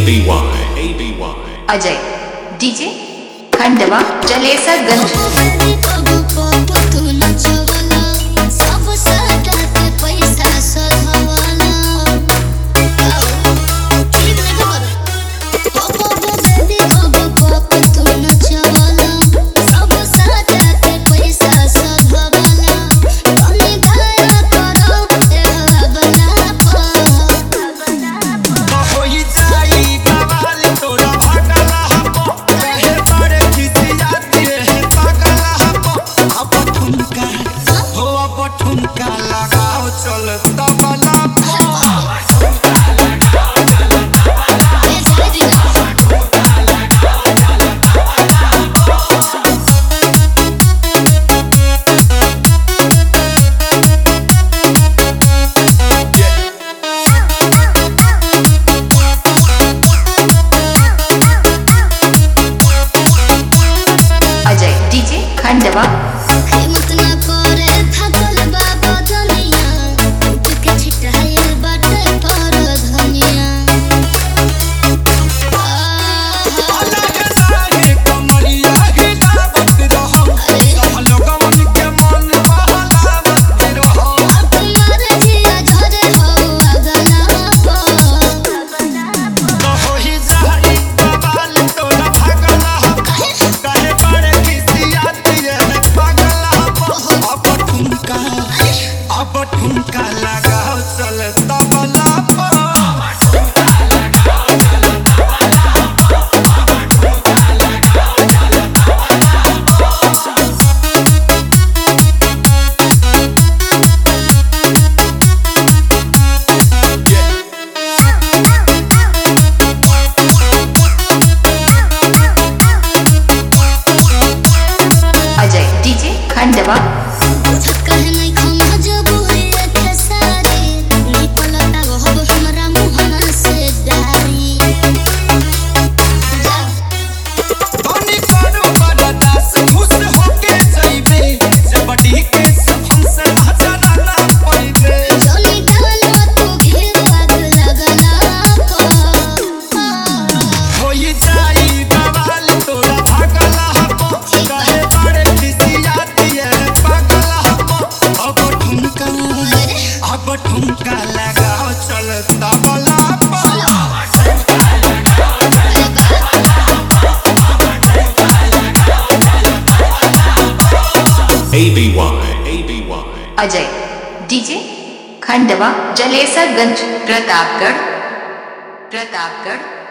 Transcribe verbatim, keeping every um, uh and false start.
B Y A B Y Ajay DJ Khandwa Jalesarganj. ठुमका लगाओ चल तबला अजय डीजे खंडवा। ठुमका लगाओ चल तबला अजय डीजे खंडवा। ठुमका लगाओ चल तबला A B Y A B Y Ajay DJ Khandwa Jalesarganj Pratapgarh Pratapgarh.